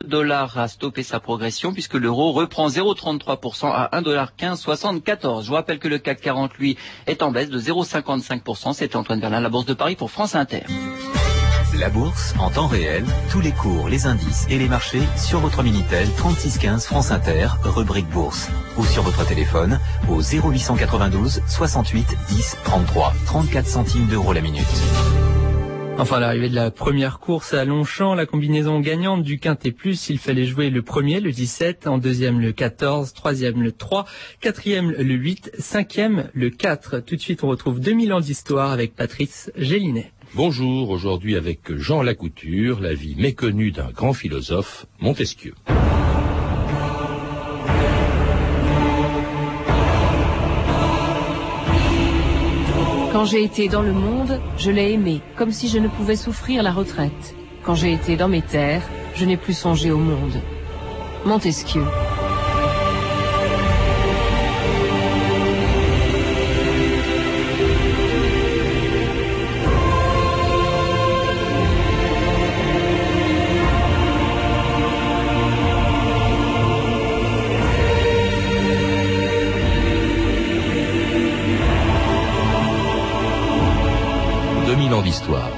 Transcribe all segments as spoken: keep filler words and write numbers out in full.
dollar a stoppé sa progression puisque l'euro reprend zéro virgule trente-trois pour cent à un dollar quinze soixante-quatorze. Je vous rappelle que le C A C quarante, lui, est en baisse de zéro virgule cinquante-cinq pour cent. C'était Antoine Verlin, la Bourse de Paris pour France Inter. La bourse en temps réel, tous les cours, les indices et les marchés sur votre Minitel trente-six quinze France Inter, rubrique bourse. Ou sur votre téléphone au zéro huit cent quatre-vingt-douze soixante-huit dix trente-trois, trente-quatre centimes d'euros la minute. Enfin, l'arrivée de la première course à Longchamp, la combinaison gagnante du Quintet Plus, il fallait jouer le premier, le dix-sept, en deuxième le quatorze, troisième le trois, quatrième le huit, cinquième le quatre. Tout de suite, on retrouve deux mille ans d'histoire avec Patrice Gélinet. Bonjour, aujourd'hui avec Jean Lacouture, la vie méconnue d'un grand philosophe, Montesquieu. Quand j'ai été dans le monde, je l'ai aimé, comme si je ne pouvais souffrir la retraite. Quand j'ai été dans mes terres, je n'ai plus songé au monde. Montesquieu. deux mille ans d'histoire.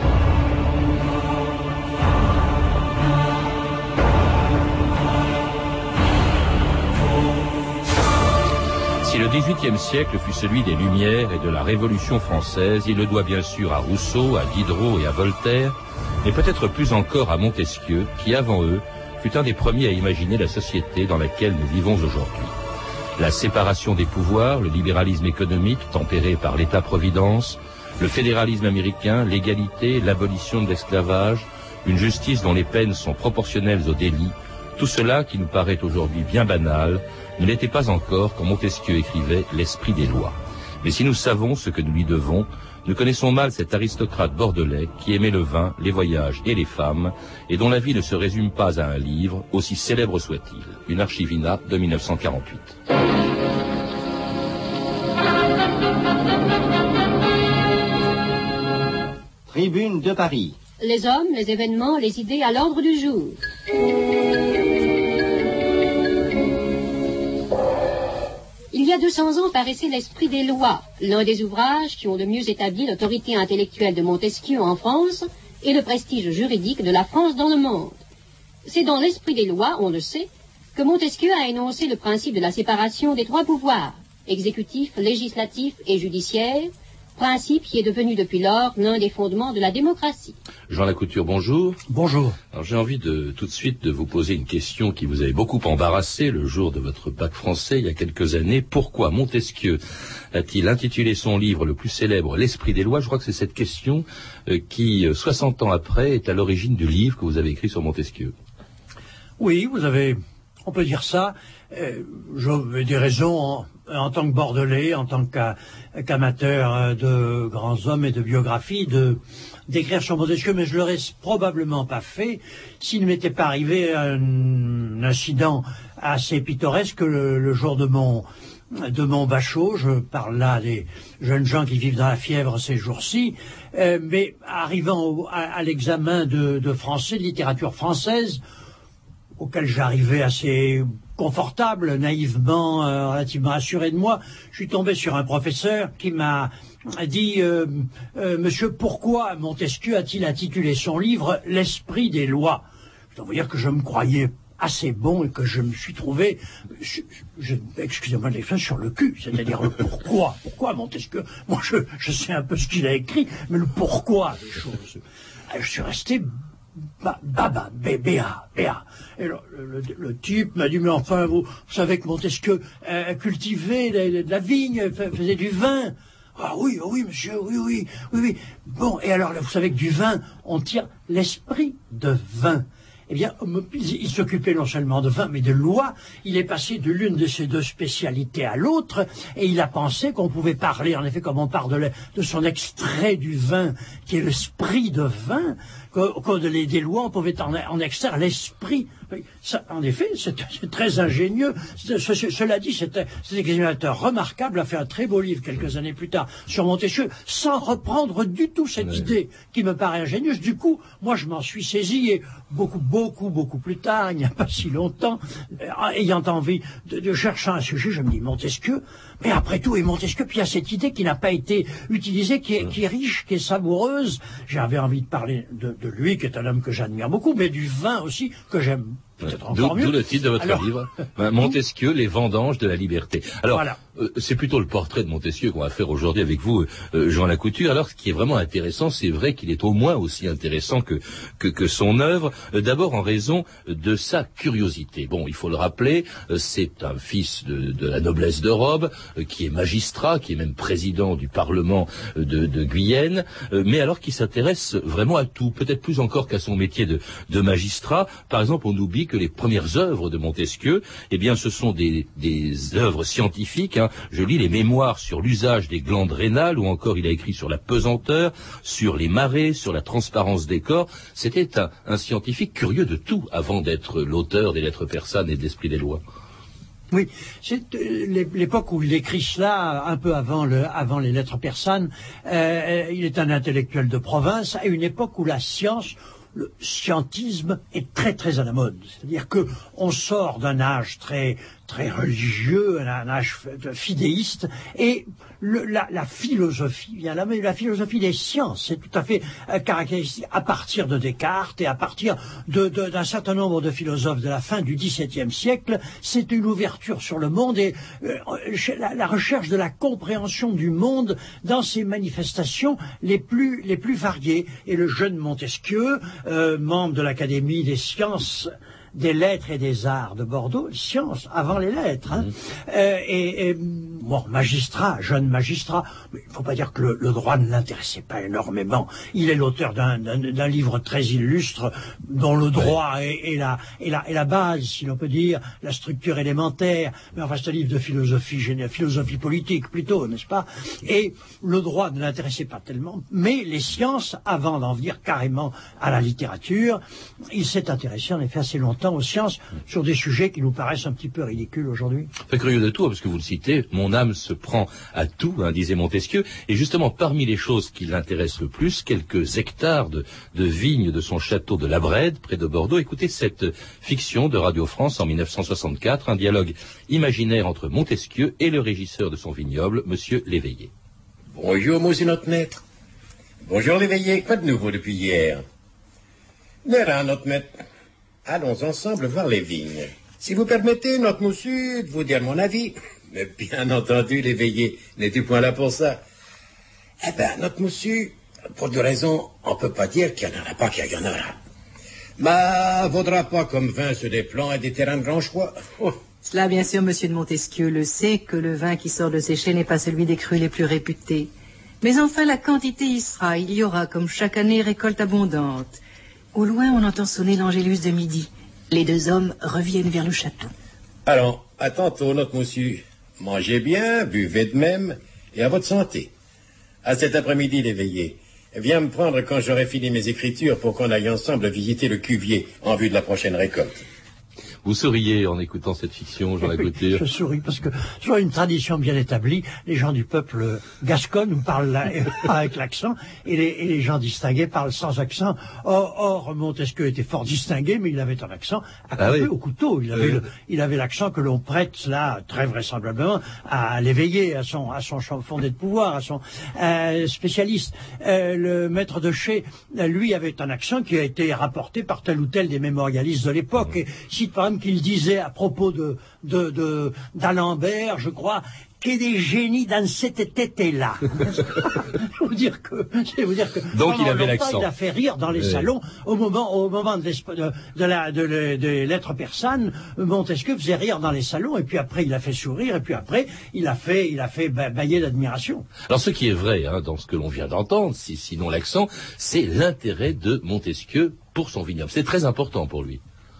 Si le dix-huitième siècle fut celui des Lumières et de la Révolution française, il le doit bien sûr à Rousseau, à Diderot et à Voltaire, mais peut-être plus encore à Montesquieu, qui avant eux fut un des premiers à imaginer la société dans laquelle nous vivons aujourd'hui. La séparation des pouvoirs, le libéralisme économique tempéré par l'État-providence, le fédéralisme américain, l'égalité, l'abolition de l'esclavage, une justice dont les peines sont proportionnelles aux délits, tout cela, qui nous paraît aujourd'hui bien banal, ne l'était pas encore quand Montesquieu écrivait « L'esprit des lois ». Mais si nous savons ce que nous lui devons, nous connaissons mal cet aristocrate bordelais qui aimait le vin, les voyages et les femmes, et dont la vie ne se résume pas à un livre, aussi célèbre soit-il. Une Archivina de mille neuf cent quarante-huit. Tribune de Paris. Les hommes, les événements, les idées à l'ordre du jour. Il y a deux cents ans paraissait L'Esprit des lois, l'un des ouvrages qui ont le mieux établi l'autorité intellectuelle de Montesquieu en France et le prestige juridique de la France dans le monde. C'est dans L'Esprit des lois, on le sait, que Montesquieu a énoncé le principe de la séparation des trois pouvoirs, exécutif, législatif et judiciaire, principe qui est devenu depuis lors l'un des fondements de la démocratie. Jean Lacouture, bonjour. Bonjour. Alors j'ai envie de tout de suite de vous poser une question qui vous avait beaucoup embarrassé le jour de votre bac français il y a quelques années. Pourquoi Montesquieu a-t-il intitulé son livre le plus célèbre, L'Esprit des lois? Je crois que c'est cette question euh, qui, soixante ans après, est à l'origine du livre que vous avez écrit sur Montesquieu. Oui, vous avez, on peut dire ça. Euh, J'ai des raisons en, en tant que Bordelais, en tant qu'à, qu'amateur de grands hommes et de biographie, de d'écrire sur Montesquieu, mais je l'aurais probablement pas fait s'il ne m'était pas arrivé un incident assez pittoresque le, le jour de mon de mon bachot. Je parle là des jeunes gens qui vivent dans la fièvre ces jours-ci, euh, mais arrivant au, à, à l'examen de, de français, de littérature française, auquel j'arrivais assez confortable, naïvement, euh, relativement assuré de moi, je suis tombé sur un professeur qui m'a dit euh, euh, « Monsieur, pourquoi Montesquieu a-t-il intitulé son livre « L'Esprit des lois » ?» Je dois vous dire que je me croyais assez bon et que je me suis trouvé, je, je, excusez-moi de l'expression, sur le cul, c'est-à-dire le pourquoi. Pourquoi Montesquieu? Moi, je, je sais un peu ce qu'il a écrit, mais le pourquoi des choses. Je suis resté Ba, baba, bé, béa, béa. Et le, le, le type m'a dit, mais enfin, vous, vous savez que Montesquieu euh, cultivait de, de la vigne, faisait du vin. Ah oui, oui, monsieur, oui, oui, oui, oui. Bon, et alors, vous savez que du vin, on tire l'esprit de vin. Eh bien, il s'occupait non seulement de vin, mais de loi. Il est passé de l'une de ces deux spécialités à l'autre, et il a pensé qu'on pouvait parler, en effet, comme on parle de, la, de son extrait du vin, qui est l'esprit de vin, qu'au code des lois, on pouvait en, en extraire l'esprit Oui, ça, en effet, c'est très ingénieux. Ce, ce, cela dit, cet examinateur remarquable a fait un très beau livre quelques années plus tard sur Montesquieu, sans reprendre du tout cette oui. idée qui me paraît ingénieuse. Du coup, moi, je m'en suis saisi et beaucoup, beaucoup, beaucoup plus tard, il n'y a pas si longtemps, euh, ayant envie de, de chercher un sujet, je me dis Montesquieu. Mais après tout, et Montesquieu, puis il y a cette idée qui n'a pas été utilisée, qui est, qui est riche, qui est savoureuse. J'avais envie de parler de, de lui, qui est un homme que j'admire beaucoup, mais du vin aussi, que j'aime peut-être encore mieux. D'où le titre de votre Alors, livre, Montesquieu, les vendanges de la liberté. Alors, voilà. euh, c'est plutôt le portrait de Montesquieu qu'on va faire aujourd'hui avec vous, euh, Jean Lacouture. Alors, ce qui est vraiment intéressant, c'est vrai qu'il est au moins aussi intéressant que que, que son œuvre. Euh, D'abord en raison de sa curiosité. Bon, il faut le rappeler, euh, c'est un fils de, de la noblesse de robe, euh, qui est magistrat, qui est même président du Parlement euh, de, de Guyenne, euh, mais alors qui s'intéresse vraiment à tout, peut-être plus encore qu'à son métier de, de magistrat. Par exemple, on oublie que les premières œuvres de Montesquieu, eh bien, ce sont des, des œuvres scientifiques. Hein. Je lis les mémoires sur l'usage des glandes rénales, ou encore il a écrit sur la pesanteur, sur les marées, sur la transparence des corps. C'était un, un scientifique curieux de tout avant d'être l'auteur des lettres persanes et de l'esprit des lois. Oui, c'est euh, l'époque où il écrit cela, un peu avant, le, avant les lettres persanes. Euh, il est un intellectuel de province, à une époque où la science, le scientisme est très très à la mode. C'est-à-dire que on sort d'un âge très très religieux, un âge fidéiste, et le, la, la philosophie vient là, mais la philosophie des sciences, c'est tout à fait euh, caractéristique à partir de Descartes et à partir de, de, d'un certain nombre de philosophes de la fin du dix-septième siècle. C'est une ouverture sur le monde et euh, la, la recherche de la compréhension du monde dans ses manifestations les plus les plus variées. Et le jeune Montesquieu, euh, membre de l'Académie des sciences, des lettres et des arts de Bordeaux, sciences avant les lettres, hein. Mmh. Euh, et, et bon, magistrat, jeune magistrat, mais il ne faut pas dire que le, le droit ne l'intéressait pas énormément. Il est l'auteur d'un, d'un, d'un livre très illustre dont le droit ouais. est, est, la, est, la, est la base, si l'on peut dire, la structure élémentaire. Mais enfin, c'est un livre de philosophie, philosophie politique plutôt, n'est-ce pas? Et le droit ne l'intéressait pas tellement, mais les sciences, avant d'en venir carrément à la littérature, il s'est intéressé en effet assez longtemps aux sciences sur des sujets qui nous paraissent un petit peu ridicules aujourd'hui. Très curieux de tout, parce que vous le citez, mon âme se prend à tout, hein, disait Montesquieu, et justement parmi les choses qui l'intéressent le plus, quelques hectares de, de vignes de son château de La Brède, près de Bordeaux. Écoutez cette fiction de Radio France en mille neuf cent soixante-quatre, un dialogue imaginaire entre Montesquieu et le régisseur de son vignoble, Monsieur Léveillé. Bonjour, monsieur notre maître. Bonjour Léveillé, quoi de nouveau depuis hier? Nera, notre maître. Allons ensemble voir les vignes. Si vous permettez, notre monsieur, de vous dire mon avis. Mais bien entendu, Léveillé, n'es-tu point là pour ça? Eh ben, notre monsieur, pour deux raisons, on peut pas dire qu'il n'y en aura pas, qu'il y en aura. Mais, vaudra pas comme vin sur des plants et des terrains de grand choix. Oh. Cela, bien sûr, monsieur de Montesquieu le sait, que le vin qui sort de ses chais n'est pas celui des crus les plus réputés. Mais enfin, la quantité y sera. Il y aura, comme chaque année, récolte abondante. Au loin, on entend sonner l'Angélus de midi. Les deux hommes reviennent vers le château. Alors, à tantôt, notre monsieur. Mangez bien, buvez de même, et à votre santé. À cet après-midi, Léveillé. Viens me prendre quand j'aurai fini mes écritures pour qu'on aille ensemble visiter le cuvier en vue de la prochaine récolte. Vous souriez en écoutant cette fiction, Jean Lacouture. Je souris parce que sur une tradition bien établie, les gens du peuple gascon nous parlent là, avec l'accent et les, et les gens distingués parlent sans accent. Or, or, Montesquieu était fort distingué, mais il avait un accent à couper ah oui. au couteau. Il avait, oui. le, il avait l'accent que l'on prête là, très vraisemblablement, à l'éveiller, à son, à son fondé de pouvoir, à son euh, spécialiste. Euh, le maître de chais, lui, avait un accent qui a été rapporté par tel ou tel des mémorialistes de l'époque. Mmh. Et si par exemple qu'il disait à propos de, de, de, d'Alembert, je crois, qu'il y a des génies dans cette tête-là. je vous dire que, je vais vous dire que, donc il avait l'accent. Il a fait rire dans les oui. salons au moment, au moment de, de, de la, de, de, des lettres persanes. Montesquieu faisait rire dans les salons et puis après il a fait sourire et puis après il a fait, il a fait bailler d'admiration. Alors ce qui est vrai, hein, dans ce que l'on vient d'entendre, si, sinon l'accent, c'est l'intérêt de Montesquieu pour son vignoble. C'est très important pour lui.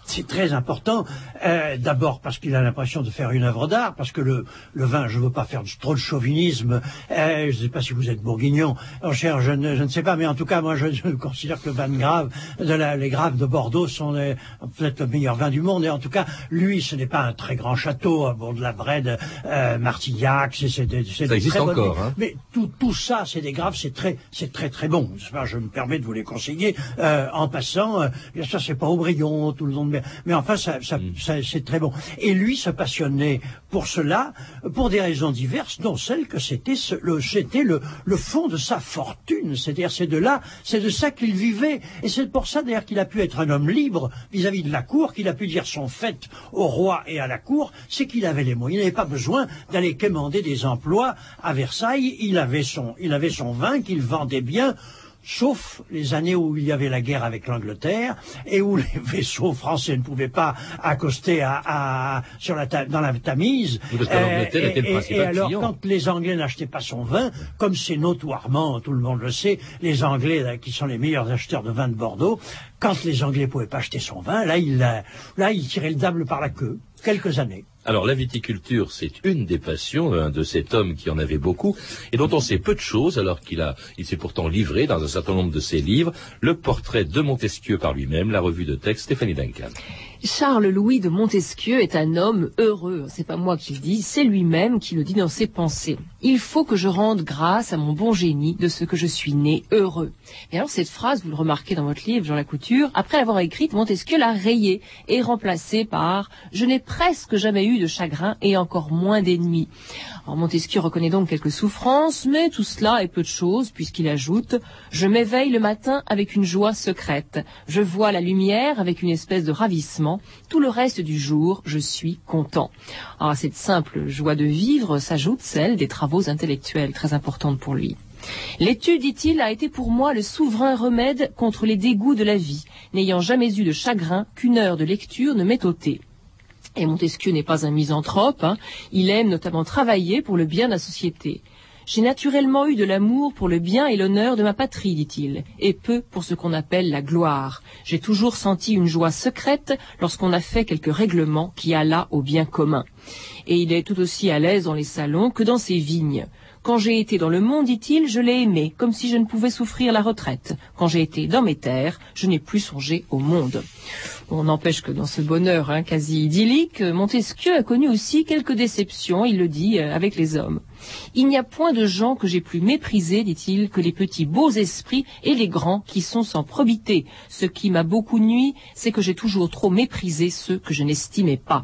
C'est très important, euh, d'abord parce qu'il a l'impression de faire une œuvre d'art, parce que le, le vin, je ne veux pas faire trop de chauvinisme, euh, je ne sais pas si vous êtes bourguignon, oh, cher, je ne, je ne sais pas, mais en tout cas, moi, je, je considère que le vin de Grave, de la, les Graves de Bordeaux sont les, peut-être le meilleur vin du monde, et en tout cas, lui, ce n'est pas un très grand château, à bord de la Brède, euh, Martillac, c'est, c'est des, c'est ça des existe très encore, bonnes, hein. Mais tout, tout ça, c'est des Graves, c'est très, c'est très très bon. Enfin, je me permets de vous les conseiller, euh, en passant, euh, bien sûr, c'est pas Aubryon, tout le monde, mais, mais enfin, ça, Ça, Mm. ça, c'est très bon. Et lui se passionnait pour cela, pour des raisons diverses, dont celle que c'était ce, le, c'était le, le fond de sa fortune. C'est-à-dire, c'est de là, c'est de ça qu'il vivait. Et c'est pour ça, d'ailleurs, qu'il a pu être un homme libre vis-à-vis de la cour, qu'il a pu dire son fait au roi et à la cour, c'est qu'il avait les moyens. Il n'avait pas besoin d'aller quémander des emplois à Versailles. Il avait son, il avait son vin qu'il vendait bien, sauf les années où il y avait la guerre avec l'Angleterre et où les vaisseaux français ne pouvaient pas accoster à, à, sur la, dans la Tamise. Parce que l'Angleterre Euh, était le et, principal et alors, client. quand les Anglais n'achetaient pas son vin, comme c'est notoirement, tout le monde le sait, les Anglais, là, qui sont les meilleurs acheteurs de vin de Bordeaux, quand les Anglais ne pouvaient pas acheter son vin, là, il, là, il tirait le diable par la queue, quelques années. Alors la viticulture, c'est une des passions hein, de cet homme qui en avait beaucoup et dont on sait peu de choses alors qu'il a, il s'est pourtant livré dans un certain nombre de ses livres, le portrait de Montesquieu par lui-même, la revue de texte Stéphanie Duncan. Charles-Louis de Montesquieu est un homme heureux. C'est pas moi qui le dis, c'est lui-même qui le dit dans ses pensées. Il faut que je rende grâce à mon bon génie de ce que je suis né heureux. Et alors cette phrase, vous le remarquez dans votre livre, Jean Lacouture, après l'avoir écrite, Montesquieu l'a rayée et remplacée par « Je n'ai presque jamais eu de chagrin et encore moins d'ennemis ». Alors Montesquieu reconnaît donc quelques souffrances, mais tout cela est peu de choses puisqu'il ajoute « Je m'éveille le matin avec une joie secrète. Je vois la lumière avec une espèce de ravissement. Tout le reste du jour, je suis content ». Alors à cette simple joie de vivre s'ajoute celle des travaux intellectuels très importantes pour lui. L'étude, dit-il, a été pour moi le souverain remède contre les dégoûts de la vie, n'ayant jamais eu de chagrin qu'une heure de lecture ne m'ait ôté. Et Montesquieu n'est pas un misanthrope, hein. Il aime notamment travailler pour le bien de la société. J'ai naturellement eu de l'amour pour le bien et l'honneur de ma patrie, dit-il, et peu pour ce qu'on appelle la gloire. J'ai toujours senti une joie secrète lorsqu'on a fait quelques règlements qui alla au bien commun. Et il est tout aussi à l'aise dans les salons que dans ses vignes. Quand j'ai été dans le monde, dit-il, je l'ai aimé, comme si je ne pouvais souffrir la retraite. Quand j'ai été dans mes terres, je n'ai plus songé au monde. On n'empêche que dans ce bonheur hein, quasi idyllique, Montesquieu a connu aussi quelques déceptions, il le dit, euh, avec les hommes. Il n'y a point de gens que j'ai plus méprisés, dit-il, que les petits beaux esprits et les grands qui sont sans probité. Ce qui m'a beaucoup nui, c'est que j'ai toujours trop méprisé ceux que je n'estimais pas.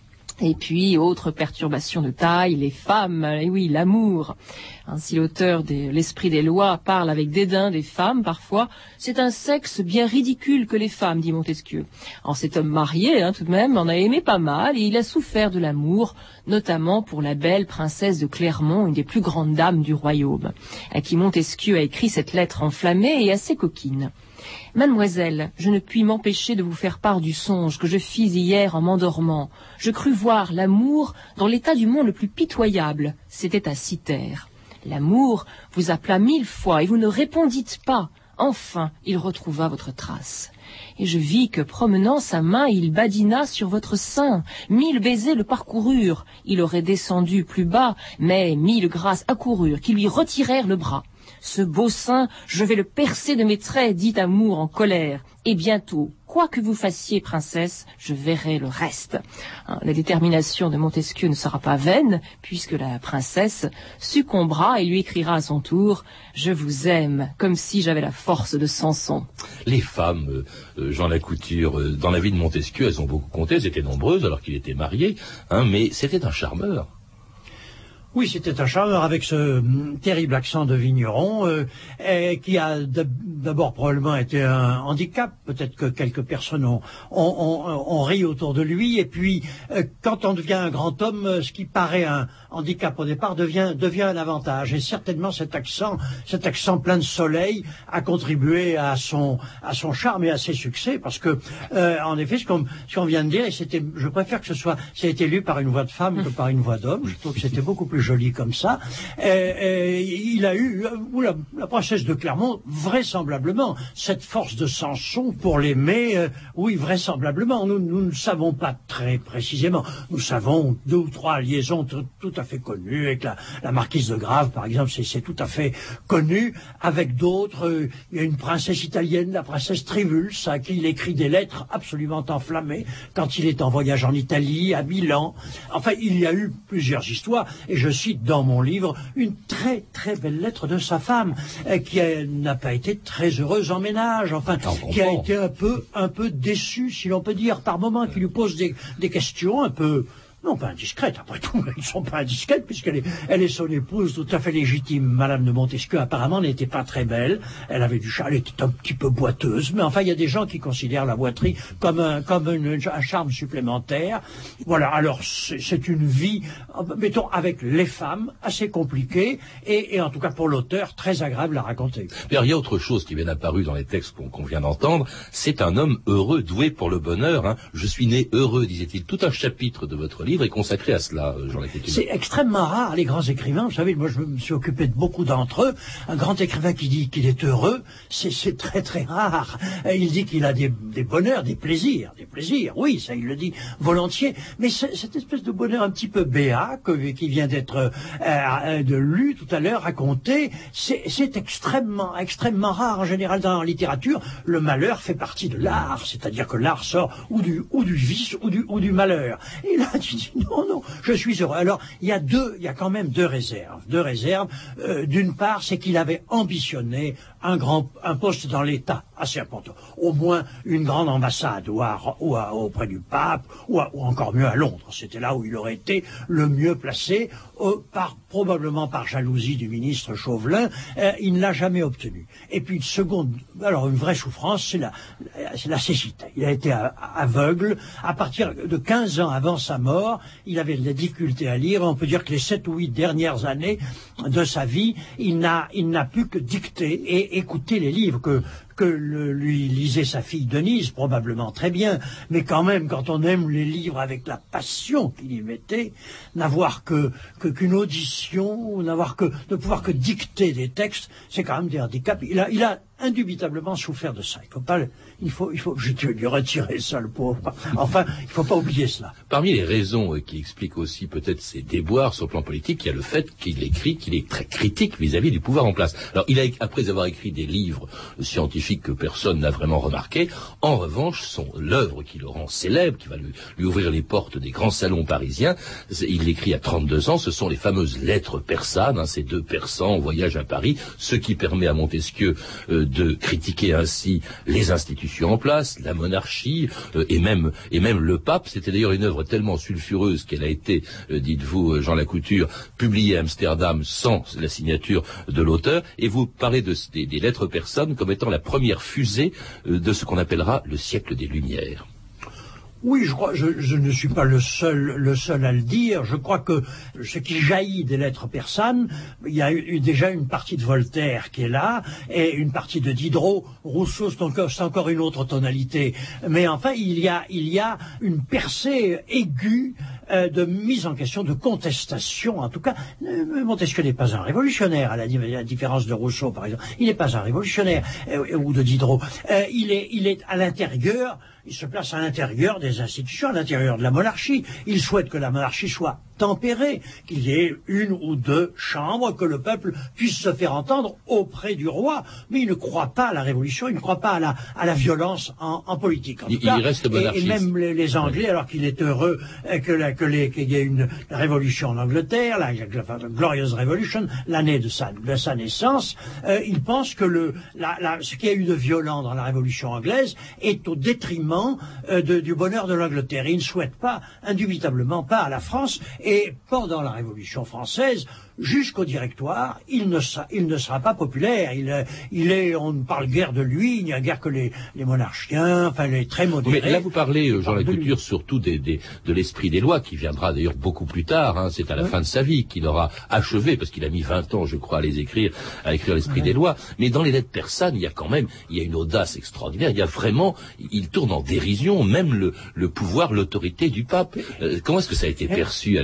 Et puis, autre perturbation de taille, les femmes, et oui, l'amour. Ainsi, l'auteur de L'Esprit des lois parle avec dédain des femmes, parfois. C'est un sexe bien ridicule que les femmes, dit Montesquieu. Alors, cet homme marié, hein, tout de même, en a aimé pas mal, et il a souffert de l'amour, notamment pour la belle princesse de Clermont, une des plus grandes dames du royaume, à qui Montesquieu a écrit cette lettre enflammée et assez coquine. Mademoiselle, je ne puis m'empêcher de vous faire part du songe que je fis hier en m'endormant. Je crus voir l'amour dans l'état du monde le plus pitoyable. C'était à Cythère. L'amour vous appela mille fois et vous ne répondîtes pas. Enfin, il retrouva votre trace. Et je vis que, promenant sa main, il badina sur votre sein. Mille baisers le parcoururent. Il aurait descendu plus bas, mais mille grâces accoururent qui lui retirèrent le bras. Ce beau sein, je vais le percer de mes traits, dit Amour en colère. Et bientôt, quoi que vous fassiez, princesse, je verrai le reste. La détermination de Montesquieu ne sera pas vaine, puisque la princesse succombera et lui écrira à son tour « Je vous aime, comme si j'avais la force de Samson ». Les femmes, euh, Jean Lacouture, euh, dans la vie de Montesquieu, elles ont beaucoup compté, elles étaient nombreuses alors qu'il était marié, hein, mais c'était un charmeur. Oui, c'était un charmeur avec ce mm, terrible accent de vigneron euh, et qui a d'abord probablement été un handicap. Peut-être que quelques personnes ont, ont, ont, ont ri autour de lui. Et puis, euh, quand on devient un grand homme, ce qui paraît un handicap au départ devient, devient un avantage. Et certainement, cet accent, cet accent plein de soleil a contribué à son, à son charme et à ses succès. Parce que, euh, en effet, ce qu'on, ce qu'on vient de dire, et c'était, je préfère que ce soit, ça a été lu par une voix de femme que par une voix d'homme. Je trouve que c'était beaucoup plus joli comme ça. Et, et il a eu, ou la, la princesse de Clermont, vraisemblablement, cette force de Samson pour l'aimer, euh, oui, vraisemblablement. Nous, nous ne savons pas très précisément. Nous savons deux ou trois liaisons tout, tout à fait connues, avec la, la marquise de Grave, par exemple, c'est tout à fait connu. Avec d'autres, euh, il y a une princesse italienne, la princesse Trivulus, à qui il écrit des lettres absolument enflammées quand il est en voyage en Italie, à Milan. Enfin, il y a eu plusieurs histoires, et je cite dans mon livre une très très belle lettre de sa femme, euh, qui n'a pas été très heureuse en ménage, enfin, qui a été un peu, un peu déçue, si l'on peut dire, par moments, qui lui pose des, des questions un peu... non, pas indiscrète, après tout, elles ne sont pas indiscrètes, puisqu'elle est, elle est son épouse tout à fait légitime. Madame de Montesquieu, apparemment, n'était pas très belle. Elle avait du charme, elle était un petit peu boiteuse, mais enfin, il y a des gens qui considèrent la boiterie comme un, comme une, un charme supplémentaire. Voilà, alors, c'est une vie, mettons, avec les femmes, assez compliquée, et, et en tout cas pour l'auteur, très agréable à raconter. Alors, il y a autre chose qui vient apparu dans les textes qu'on qu'on vient d'entendre, c'est un homme heureux, doué pour le bonheur, hein. Je suis né heureux, disait-il. Tout un chapitre de votre livre est consacré à cela, Jean Lacouture. C'est extrêmement rare, les grands écrivains. Vous savez, moi je me suis occupé de beaucoup d'entre eux. Un grand écrivain qui dit qu'il est heureux, c'est très très rare. Il dit qu'il a des, des bonheurs, des plaisirs, des plaisirs, oui, ça il le dit volontiers. Mais cette espèce de bonheur un petit peu béat, que, qui vient d'être euh, de lu tout à l'heure, raconté, c'est extrêmement, extrêmement rare. En général, dans la littérature, le malheur fait partie de l'art, c'est-à-dire que l'art sort ou du, ou du vice ou du, ou du malheur. Et là, tu dis non, non, je suis heureux. Alors, il y a deux, il y a quand même deux réserves. Deux réserves. Euh, D'une part, c'est qu'il avait ambitionné un grand, un poste dans l'État assez important. Au moins une grande ambassade, ou, à, ou à, auprès du pape, ou, à, ou encore mieux à Londres. C'était là où il aurait été le mieux placé, euh, par, probablement par jalousie du ministre Chauvelin. Euh, il ne l'a jamais obtenu. Et puis une seconde, alors une vraie souffrance, c'est la, c'est la cécité. Il a été aveugle. À partir de quinze ans avant sa mort, il avait des difficultés à lire. On peut dire que les sept ou huit dernières années de sa vie, il n'a, il n'a pu que dicter et écouter les livres que, que le, lui lisait sa fille Denise, probablement très bien, mais quand même, quand on aime les livres avec la passion qu'il y mettait, n'avoir que, que, qu'une audition, n'avoir que, ne pouvoir que dicter des textes, c'est quand même des handicaps. Il a, il a indubitablement souffert de ça. Il faut pas, il faut, il faut, je vais lui retirer ça, le pauvre. Enfin, il faut pas oublier cela. Parmi les raisons qui expliquent aussi peut-être ses déboires sur le plan politique, il y a le fait qu'il écrit, qu'il est très critique vis-à-vis du pouvoir en place. Alors, il a, après avoir écrit des livres scientifiques que personne n'a vraiment remarqué, en revanche, son l'œuvre qui le rend célèbre, qui va lui, lui ouvrir les portes des grands salons parisiens, il l'écrit à trente-deux ans, ce sont les fameuses lettres persanes, hein, ces deux persans en voyage à Paris, ce qui permet à Montesquieu euh, de critiquer ainsi les institutions en place, la monarchie, euh, et même et même le pape. C'était d'ailleurs une œuvre tellement sulfureuse qu'elle a été, euh, dites-vous, Jean Lacouture, publiée à Amsterdam sans la signature de l'auteur. Et vous parlez de, des, des lettres persanes comme étant la première fusée euh, de ce qu'on appellera le siècle des Lumières. Oui, je crois, je, je ne suis pas le seul, le seul à le dire. Je crois que ce qui jaillit des lettres persanes, il y a eu déjà une partie de Voltaire qui est là, et une partie de Diderot. Rousseau, c'est encore, c'est encore une autre tonalité. Mais enfin, il y a, il y a une percée aiguë euh, de mise en question, de contestation. En tout cas, euh, Montesquieu n'est pas un révolutionnaire, à la, à la différence de Rousseau, par exemple. Il n'est pas un révolutionnaire, euh, ou de Diderot. Euh, il est, il est à l'intérieur. Il se place à l'intérieur des institutions, à l'intérieur de la monarchie. Il souhaite que la monarchie soit tempérée, qu'il y ait une ou deux chambres, que le peuple puisse se faire entendre auprès du roi. Mais il ne croit pas à la révolution, il ne croit pas à la, à la violence en, en politique. En il, tout cas, il reste monarchiste. Et, et même les, les Anglais, alors qu'il est heureux que la, que les, qu'il y ait une révolution en Angleterre, la, la, la Glorious Revolution, l'année de sa, de sa naissance, euh, il pense que le, la, la, ce qu'il y a eu de violent dans la révolution anglaise est au détriment euh, de, du bonheur de l'Angleterre. Et il ne souhaite pas, indubitablement pas, à la France. Et pendant la Révolution française, jusqu'au Directoire, il ne, sera, il ne sera pas populaire. Il, il est, on ne parle guère de lui, il n'y a guère que les, les monarchiens, enfin les très modérés. Mais là, vous parlez, Jean Lacouture, surtout des, des, de l'esprit des lois, qui viendra d'ailleurs beaucoup plus tard. Hein, c'est à la oui. fin de sa vie qu'il aura achevé, parce qu'il a mis vingt ans, je crois, à les écrire, à écrire l'esprit oui. des lois. Mais dans les lettres persanes, il y a quand même, il y a une audace extraordinaire. Il y a vraiment, il tourne en dérision, même le, le pouvoir, l'autorité du pape. Euh, comment est-ce que ça a été perçu à l'époque ?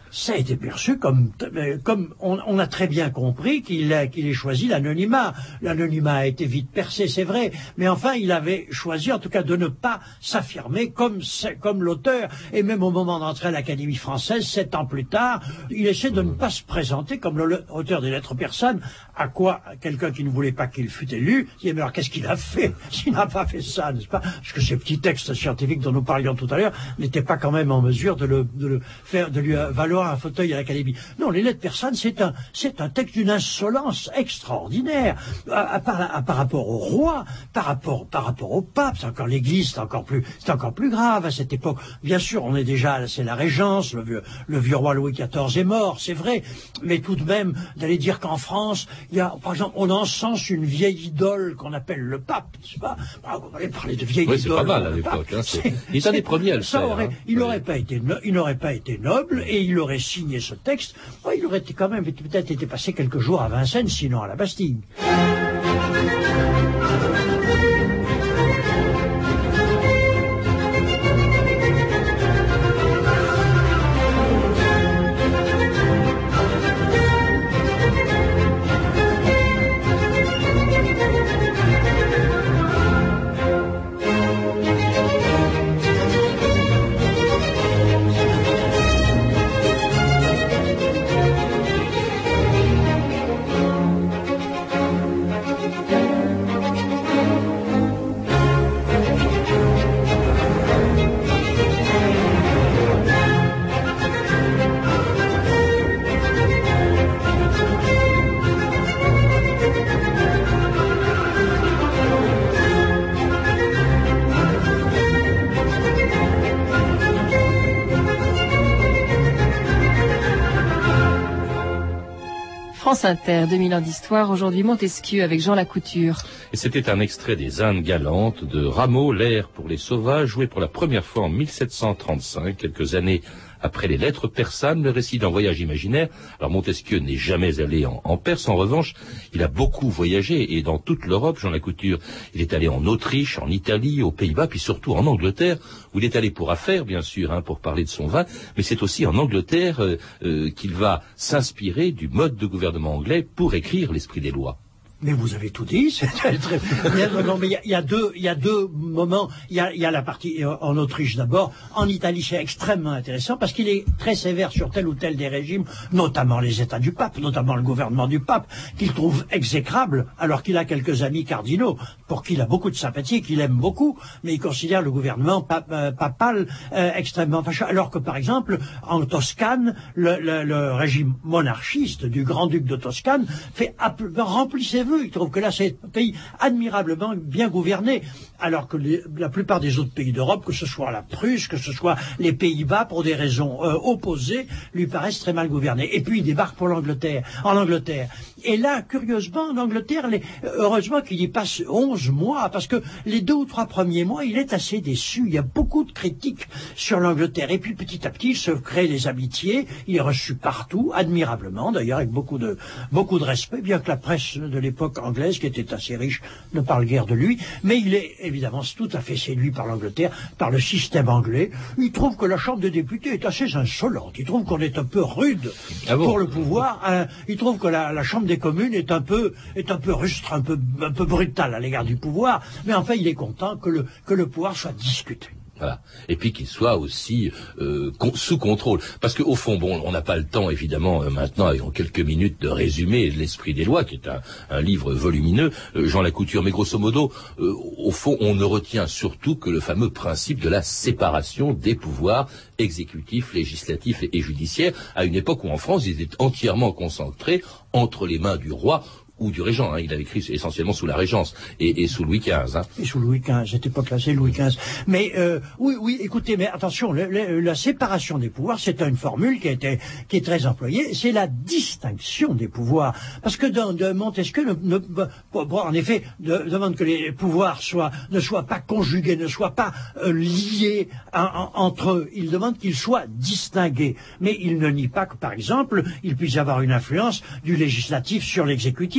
Ça a été perçu comme, comme on, on a très bien compris qu'il a, qu'il ait choisi l'anonymat. L'anonymat a été vite percé, c'est vrai, mais enfin il avait choisi en tout cas de ne pas s'affirmer comme, comme l'auteur. Et même au moment d'entrer à l'Académie française, sept ans plus tard, il essaie de ne pas se présenter comme l'auteur des lettres persanes, à quoi quelqu'un qui ne voulait pas qu'il fût élu dit mais alors qu'est-ce qu'il a fait s'il n'a pas fait ça, n'est-ce pas? Parce que ces petits textes scientifiques dont nous parlions tout à l'heure n'étaient pas quand même en mesure de le, de le faire, de lui valoir un fauteuil à l'Académie. Non, les lettres persanes, c'est un, c'est un texte d'une insolence extraordinaire, à, à, par, à, par rapport au roi, par rapport, par rapport au pape. C'est encore l'Église, c'est encore plus, c'est encore plus grave à cette époque. Bien sûr, on est déjà, c'est la Régence, le vieux, le vieux roi Louis quatorze est mort, c'est vrai, mais tout de même, d'aller dire qu'en France, il y a, par exemple, on encense une vieille idole qu'on appelle le pape, n'est-ce pas? On va aller parler de vieille oui, idole. Oui, c'est pas mal à l'époque, hein, c'est, il est un des premiers à le ça faire. Aurait, hein. Il n'aurait oui. pas été, no, il n'aurait pas été noble et il aurait signé ce texte. Oh, il aurait été quand même peut-être été passé quelques jours à Vincennes, sinon à la Bastille. France Inter, deux mille ans d'histoire, aujourd'hui Montesquieu avec Jean Lacouture. Et c'était un extrait des Indes galantes de Rameau, l'air pour les sauvages, joué pour la première fois en mille sept cent trente-cinq, quelques années après les lettres persanes, le récit d'un voyage imaginaire. Alors Montesquieu n'est jamais allé en, en Perse, en revanche, il a beaucoup voyagé, et dans toute l'Europe, Jean Lacouture, il est allé en Autriche, en Italie, aux Pays-Bas, puis surtout en Angleterre, où il est allé pour affaires, bien sûr, hein, pour parler de son vin, mais c'est aussi en Angleterre euh, euh, qu'il va s'inspirer du mode de gouvernement anglais pour écrire l'esprit des lois. Mais vous avez tout dit, c'est très, très... Non, mais il y a, il y a deux, il y a deux moments. Il y a, il y a la partie en Autriche d'abord. En Italie, c'est extrêmement intéressant parce qu'il est très sévère sur tel ou tel des régimes, notamment les États du pape, notamment le gouvernement du pape, qu'il trouve exécrable, alors qu'il a quelques amis cardinaux pour qui il a beaucoup de sympathie, qu'il aime beaucoup, mais il considère le gouvernement pap, euh, papal euh, extrêmement fâcheux. Alors que, par exemple, en Toscane, le, le, le régime monarchiste du grand-duc de Toscane fait remplit ses vœux. Il trouve que là, c'est un pays admirablement bien gouverné, alors que les, la plupart des autres pays d'Europe, que ce soit la Prusse, que ce soit les Pays-Bas, pour des raisons euh, opposées, lui paraissent très mal gouvernés. Et puis, il débarque pour l'Angleterre, en Angleterre. Et là, curieusement, en Angleterre, les, heureusement qu'il y passe onze mois, parce que les deux ou trois premiers mois, il est assez déçu. Il y a beaucoup de critiques sur l'Angleterre. Et puis, petit à petit, il se crée des amitiés. Il est reçu partout, admirablement, d'ailleurs, avec beaucoup de, beaucoup de respect, bien que la presse de l'époque anglaise, qui était assez riche, ne parle guère de lui. Mais il est, évidemment, tout à fait séduit par l'Angleterre, par le système anglais. Il trouve que la Chambre des députés est assez insolente. Il trouve qu'on est un peu rude ah bon pour le pouvoir. Hein. Il trouve que la, la Chambre des communes est un peu, est un peu rustre, un peu, un peu brutale à l'égard du pouvoir. Mais enfin, il est content que le, que le pouvoir soit discuté. Voilà. Et puis qu'il soit aussi euh, con, sous contrôle. Parce qu'au fond, bon, on n'a pas le temps, évidemment, euh, maintenant, en quelques minutes, de résumer l'esprit des lois, qui est un, un livre volumineux, euh, Jean Lacouture. Mais grosso modo, euh, au fond, on ne retient surtout que le fameux principe de la séparation des pouvoirs exécutifs, législatifs et, et judiciaires, à une époque où en France, ils étaient entièrement concentrés entre les mains du roi ou du régent, hein. Il avait écrit essentiellement sous la Régence et, et sous Louis quinze. Hein. Et sous Louis quinze, cette époque-là, c'est Louis quinze. Mais euh, oui, oui, écoutez, mais attention, le, le, la séparation des pouvoirs, c'est une formule qui, a été, qui est très employée, c'est la distinction des pouvoirs. Parce que dans de Montesquieu, ne, ne, en effet, de, demande que les pouvoirs soient, ne soient pas conjugués, ne soient pas euh, liés en, en, entre eux. Il demande qu'ils soient distingués. Mais il ne nie pas que, par exemple, il puisse y avoir une influence du législatif sur l'exécutif.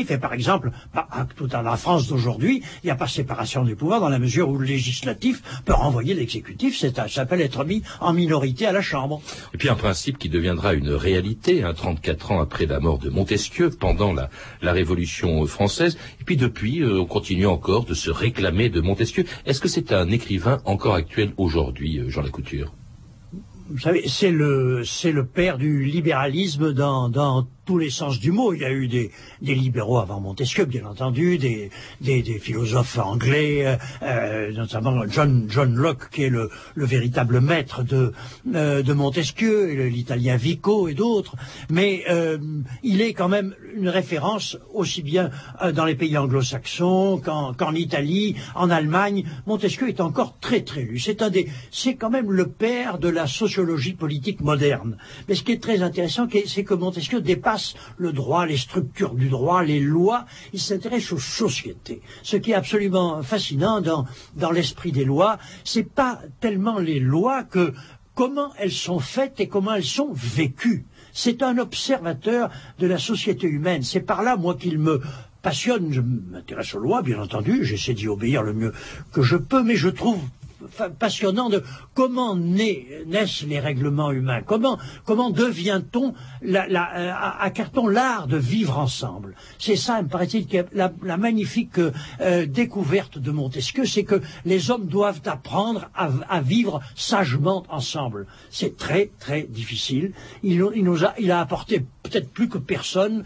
l'exécutif. Et par exemple, bah, tout dans la France d'aujourd'hui, il n'y a pas séparation des pouvoirs dans la mesure où le législatif peut renvoyer l'exécutif. C'est, ça s'appelle être mis en minorité à la Chambre. Et puis un principe qui deviendra une réalité, hein, trente-quatre ans après la mort de Montesquieu, pendant la, la Révolution française. Et puis depuis, euh, on continue encore de se réclamer de Montesquieu. Est-ce que c'est un écrivain encore actuel aujourd'hui, Jean Lacouture? Vous savez, c'est le, c'est le père du libéralisme dans, dans tous les sens du mot. Il y a eu des, des libéraux avant Montesquieu, bien entendu, des, des, des philosophes anglais, euh, notamment John, John Locke, qui est le, le véritable maître de, euh, de Montesquieu, l'italien Vico et d'autres. Mais euh, il est quand même une référence aussi bien euh, dans les pays anglo-saxons qu'en, qu'en Italie, en Allemagne. Montesquieu est encore très très lu. C'est un des, c'est quand même le père de la sociologie politique moderne. Mais ce qui est très intéressant, c'est que Montesquieu dépasse le droit, les structures du droit, les lois, il s'intéresse aux sociétés. Ce qui est absolument fascinant dans, dans l'esprit des lois, c'est pas tellement les lois que comment elles sont faites et comment elles sont vécues. C'est un observateur de la société humaine. C'est par là, moi, qu'il me passionne. Je m'intéresse aux lois, bien entendu, j'essaie d'y obéir le mieux que je peux, mais je trouve passionnant de comment naissent les règlements humains, comment comment devient-on, la, la, acquiert-on l'art de vivre ensemble. C'est ça, me paraît-il, qui est la, la magnifique euh, découverte de Montesquieu, c'est que les hommes doivent apprendre à, à vivre sagement ensemble. C'est très très difficile. Il, il nous a, il a apporté peut-être plus que personne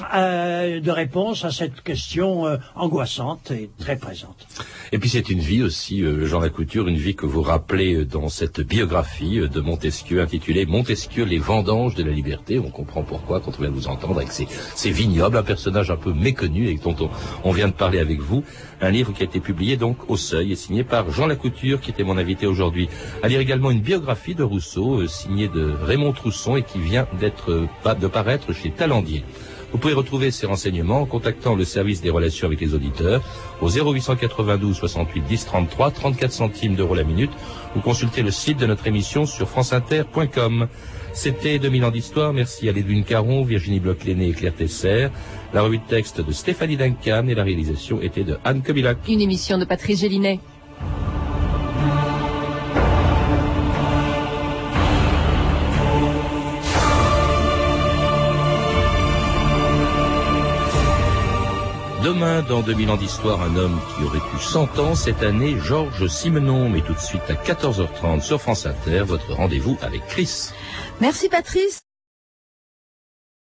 euh, de réponse à cette question euh, angoissante et très présente. Et puis c'est une vie aussi, euh, Jean Lacouture, une vie que vous rappelez dans cette biographie de Montesquieu intitulée Montesquieu, les vendanges de la liberté. On comprend pourquoi quand on vient de vous entendre avec ces, ces vignobles, un personnage un peu méconnu et dont on, on vient de parler avec vous. Un livre qui a été publié donc au Seuil et signé par Jean Lacouture, qui était mon invité aujourd'hui. À lire également une biographie de Rousseau, euh, signée de Raymond Trousson et qui vient d'être euh, de paraître chez Talandier. Vous pouvez retrouver ces renseignements en contactant le service des relations avec les auditeurs au zéro huit cent quatre-vingt-douze soixante-huit dix trente-trois, trente-quatre centimes d'euros la minute, ou consultez le site de notre émission sur franceinter point com. C'était deux mille ans d'histoire. Merci à Lédwine Caron, Virginie Bloch-Léné et Claire Tesser. La revue de texte de Stéphanie Duncan et la réalisation était de Anne Kobilac. Une émission de Patrice Gélinet. Demain, dans deux mille ans d'histoire, un homme qui aurait eu cent ans cette année, Georges Simenon. Mais tout de suite à quatorze heures trente sur France Inter, votre rendez-vous avec Chris. Merci Patrice.